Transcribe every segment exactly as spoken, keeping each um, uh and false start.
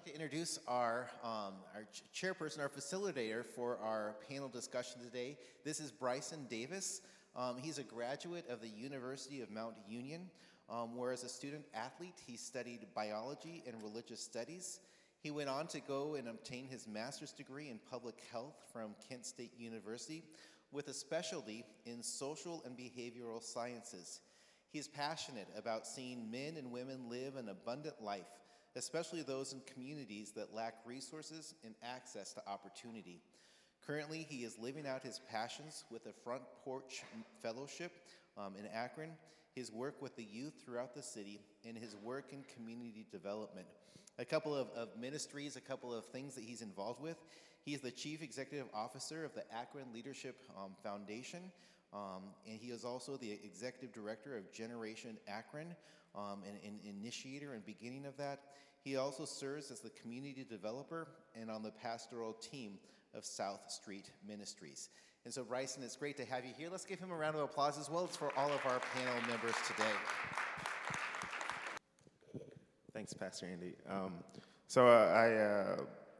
to introduce our, um, our ch- chairperson, our facilitator for our panel discussion today. This is Bryson Davis. Um, he's a graduate of the University of Mount Union, um, where as a student athlete, he studied biology and religious studies. He went on to go and obtain his master's degree in public health from Kent State University with a specialty in social and behavioral sciences. He is passionate about seeing men and women live an abundant life, especially those in communities that lack resources and access to opportunity. Currently, he is living out his passions with the Front Porch Fellowship um, in Akron, his work with the youth throughout the city, and his work in community development. A couple of, of ministries, a couple of things that he's involved with. He is the Chief Executive Officer of the Akron Leadership um, Foundation, um, and he is also the Executive Director of Generation Akron, um, and an initiator and beginning of that. He also serves as the community developer and on the pastoral team of South Street Ministries. And so, Bryson, it's great to have you here. Let's give him a round of applause as well as for all of our panel members today. Thanks, Pastor Andy. Um, so uh, I, uh,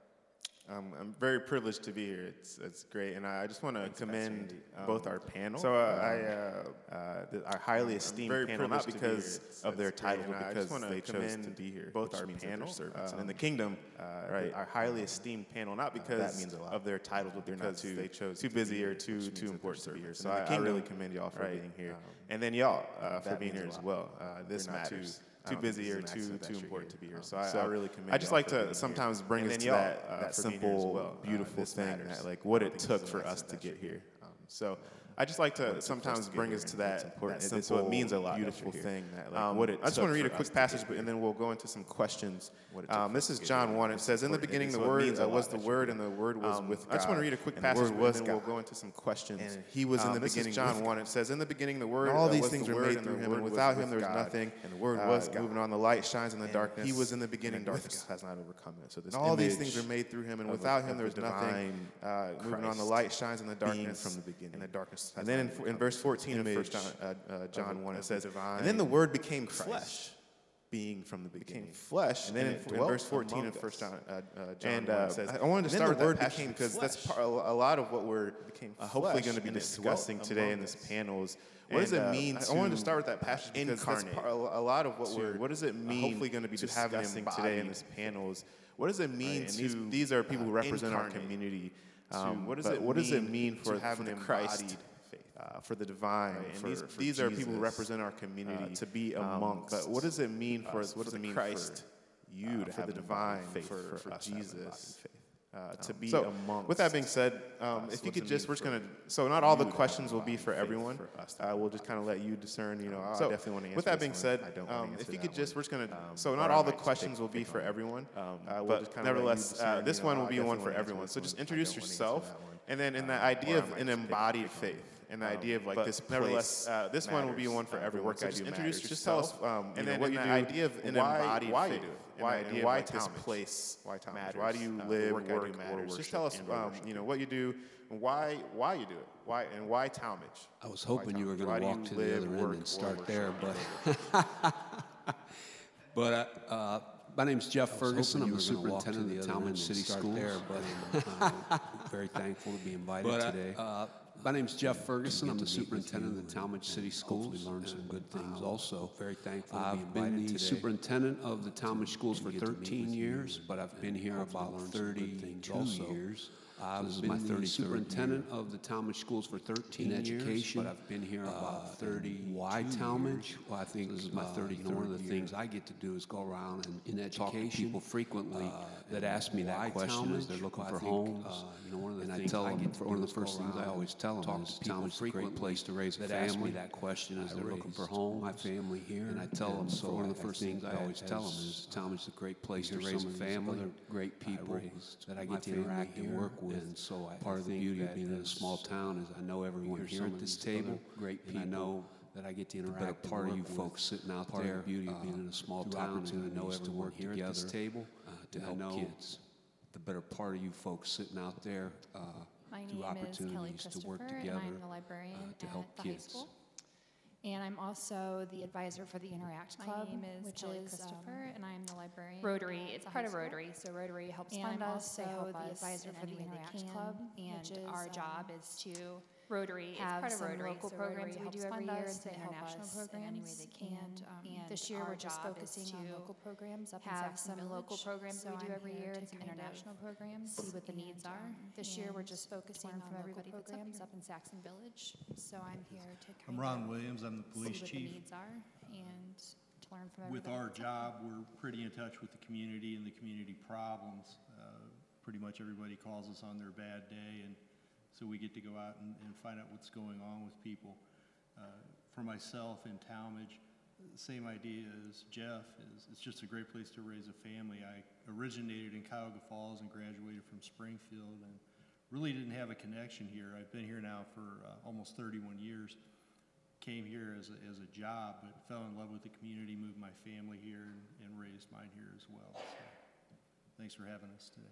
um, I'm very privileged to be here. It's it's great, and I just want to commend um, both our panel. So uh, um, I, uh, uh, the, our highly um, esteemed panel, not because be of their title, but because they chose to be here. Both our panel servants um, in the kingdom, uh, right? Our highly esteemed panel, not because uh, that means a lot of their titles, but they're not too they chose too busy or too too important to be here. So I, I really commend y'all for being here, and then y'all uh, for being here as well. Uh, this matters. Too busy or too too important to be here. So I, so I really commend I just like to sometimes here. bring us to that, uh, that simple, well. beautiful uh, thing, that, like what it took for us to get here. Um, so I just like to sometimes bring us to that, that simple, so it means a lot, beautiful thing. That, like, um, what it I just want to read a quick passage, but, and then we'll go into some questions. Um, this is John one. It says, "In the beginning, the Word was the Word, and the Word was with God." I just want to read a quick passage, and then we'll go into some questions. And He was in the beginning. This is John one. It says, "In the beginning, the Word. All these things were made through Him, and without Him, there was nothing. And the Word was God. Moving on, the light shines in the darkness. He was in the beginning. Darkness has not overcome it." So this all these things were made through Him, and without Him, there was nothing. Moving on, the light shines in the darkness. From the beginning, and the darkness. And then in verse fourteen of First John, uh, uh, John one, it says, "And then the Word became flesh, being from the beginning." Became flesh, and then and in, in verse fourteen of First John, uh, uh, John and, uh, one, it says, "I wanted to start with that passage because flesh. that's part, a lot of what we're uh, hopefully going to be discussing today in this panel is what does it mean? Uh, to I wanted to start with that passage because that's part, a lot of what to, we're what does it mean? Uh, hopefully going to be discussing today in this panel is what does it mean right, to these, these are people who represent our community. Um, what does it what does it mean for having Christ? Uh, for the divine, right, and for, these, for these are people who represent our community uh, to be amongst. Um, but what does it mean for us, what does it mean Christ, for you to uh, have the divine faith, for, for, for us Jesus, uh, to be so, amongst? With that being said, um, us, if you could just, we're just gonna. So not all the questions will be for everyone. For us uh, we'll just kind of let you discern. You know, um, so I definitely want to answer. With that being said, um, if you could just, we're just gonna. So not all the questions will be for everyone. But nevertheless, this one will be one for everyone. So just introduce yourself, and then in the idea of an embodied faith. And the um, idea of like this place, nevertheless, uh, this matters. One will be one for uh, everyone. Work so I just do introduce matters. Just tell us, um, and then what you the do, idea of an why, embodied why you do it, why, and why like this place why matters. Why do you uh, live, work, work matters. Just tell us, um, you know, what you do, and why, why you do it, why, and why Talmadge. I was hoping you were going to walk to the other end and start there, but, but uh, my name's Jeff Ferguson. I'm the superintendent of the Talmadge City Schools. There, but I'm very thankful to be invited today. My name's Jeff Ferguson. I'm the superintendent of the Talmadge City Schools. We learned some good things also. Very thankful to be invited today. I've been the superintendent of the Talmadge Schools for thirteen years, but I've been here about thirty-two years. I've been the superintendent of the Talmadge Schools for thirteen years, in education, but I've been here about thirty. Why Talmadge? Well, I think this is my thirty-third year. One of the things I get to do is go around and in talk to people frequently that ask me that question as they're looking for homes. You know, one of the things I get to do one of the first things I always tell them is Talmadge is a great place to raise a family. That ask me that question as they're looking for home. My family here, and I tell them. So one of the first things I always tell them is Talmadge is a great place to raise a family. Great people that I get to interact and work with. And so I part of the beauty of being in a small town is I know everyone here at this table. Great people. I know that I get to interact. The part of you folks sitting out there. Part of the beauty of being in a small town is I know everyone here at this table to help kids. The better part of you folks sitting out there uh, My through name is Kelly opportunities to work Christopher, together and I'm the librarian uh, to at help the kids. high school. And I'm also the advisor for the Interact Club, My name is which Kelly is Christopher, um, and I'm the librarian. Rotary. at It's the part high of school. Rotary, so Rotary helps And fund I'm us. They also help the us advisor in for any the way they Interact can, Club, and which our is, job um, is to Rotary. It's have part of some Rotary, local so programs Rotary that we helps do every fund year, us, and some they help international us programs. in any way they can. And, um, And this year our we're just job is focusing on to local programs up in have Saxon some Village. local programs so that we do I'm every here year to and some kind of international programs, see what the and, needs are. um, This year we're and just focusing learn on from local everybody that's up programs here. up in Saxon Village. So I'm here to kind I'm of Ron Williams, I'm the police see what chief. the needs are and to learn from everybody. With our that's up job, we're pretty in touch with the community and the community problems. Uh, Pretty much everybody calls us on their bad day, and so we get to go out and, and find out what's going on with people. Uh, For myself in Talmadge, same idea as Jeff, is it's just a great place to raise a family. I originated in Cuyahoga Falls and graduated from Springfield, and really didn't have a connection here. I've been here now for uh, almost thirty-one years. Came here as a, as a job, but fell in love with the community, moved my family here, and, and raised mine here as well. So, thanks for having us today.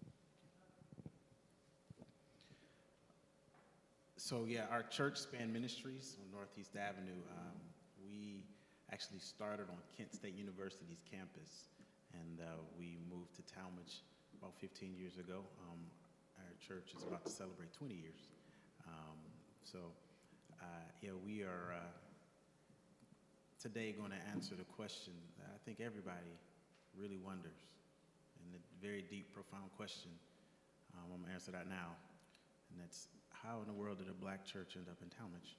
So yeah, our church Span Ministries on Northeast Avenue, um, we actually started on Kent State University's campus, and uh, we moved to Talmadge about fifteen years ago. Um, our church is about to celebrate twenty years. Um, so uh, yeah, we are uh, today going to answer the question that I think everybody really wonders, and a very deep, profound question. Um, I'm gonna answer that now, and that's, how in the world did a black church end up in Talmadge?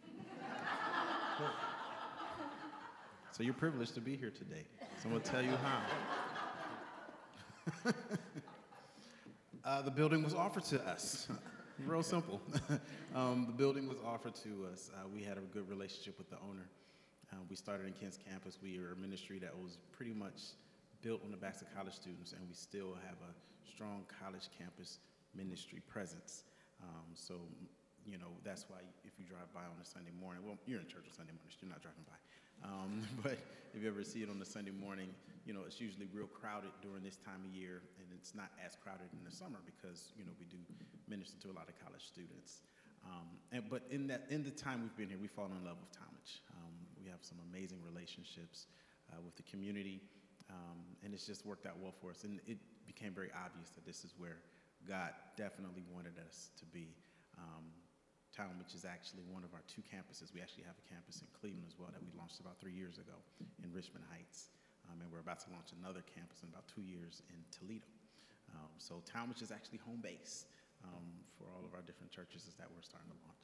So you're privileged to be here today. So I'm gonna tell you how. uh, the building was offered to us. Real simple. um, the building was offered to us. Uh, we had a good relationship with the owner. Uh, we started in Kent's campus. We were a ministry that was pretty much built on the backs of college students, and we still have a strong college campus ministry presence. Um, so, you know, that's why if you drive by on a Sunday morning, well, you're in church on Sunday mornings, you're not driving by. Um, but if you ever see it on a Sunday morning, you know, it's usually real crowded during this time of year, and it's not as crowded in the summer because, you know, we do minister to a lot of college students. Um, and, but in that, in the time we've been here, we've fallen in love with Talmadge. Um, we have some amazing relationships uh, with the community, um, and it's just worked out well for us. And it became very obvious that this is where God definitely wanted us to be. Um, Talmadge is actually one of our two campuses. We actually have a campus in Cleveland as well that we launched about three years ago in Richmond Heights. Um, and we're about to launch another campus in about two years in Toledo. Um, so Talmadge is actually home base um, for all of our different churches that we're starting to launch.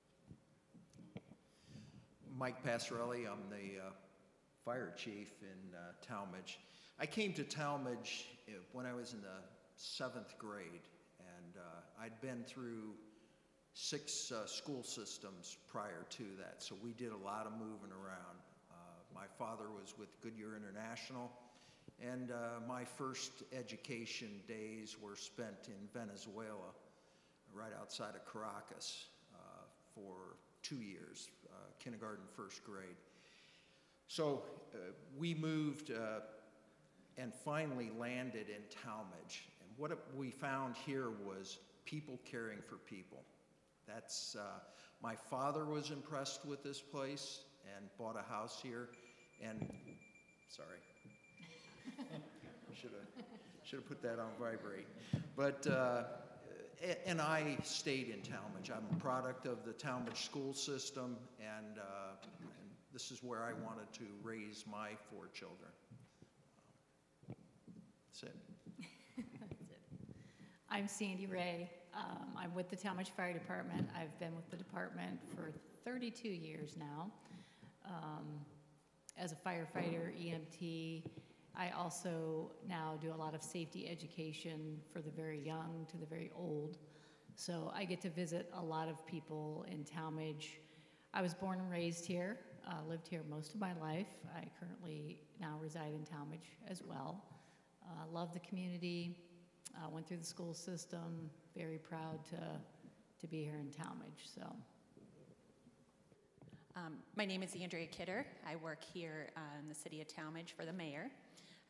Mike Passarelli, I'm the uh, fire chief in uh, Talmadge. I came to Talmadge uh, when I was in the seventh grade, and uh, I'd been through six uh, school systems prior to that, so we did a lot of moving around. Uh, my father was with Goodyear International, and uh, my first education days were spent in Venezuela, right outside of Caracas, uh, for two years, uh, kindergarten, first grade. So uh, we moved uh, and finally landed in Talmadge. And what we found here was people caring for people. That's, uh, my father was impressed with this place and bought a house here, and, sorry. Should have should have put that on vibrate. But, uh, and I stayed in Talmadge. I'm a product of the Talmadge school system, and, uh, and this is where I wanted to raise my four children. That's it. That's it. I'm Sandy Ray. Um, I'm with the Talmadge Fire Department. I've been with the department for thirty-two years now. Um, as a firefighter, E M T, I also now do a lot of safety education for the very young to the very old. So I get to visit a lot of people in Talmadge. I was born and raised here, uh, lived here most of my life. I currently now reside in Talmadge as well. Uh, love the community, uh, went through the school system, very proud to, to be here in Talmadge, so. Um, my name is Andrea Kidder. I work here uh, in the city of Talmadge for the mayor.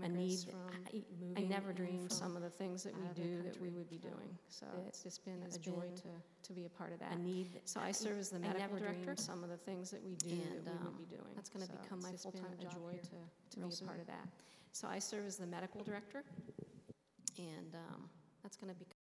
immigrants need- from I- I moving never in dreamed from some of the things that we out of their do that we country. would be So doing. So it it's just been has a joy been to, to be a part of that. a need. So I serve as the I medical never director. dreamed Some of the things that we do And, that we um, would be doing. that's gonna So become it's my just been full-time a job joy here to, to real be a soon. part of that. So I serve as the medical director, and um, that's going to become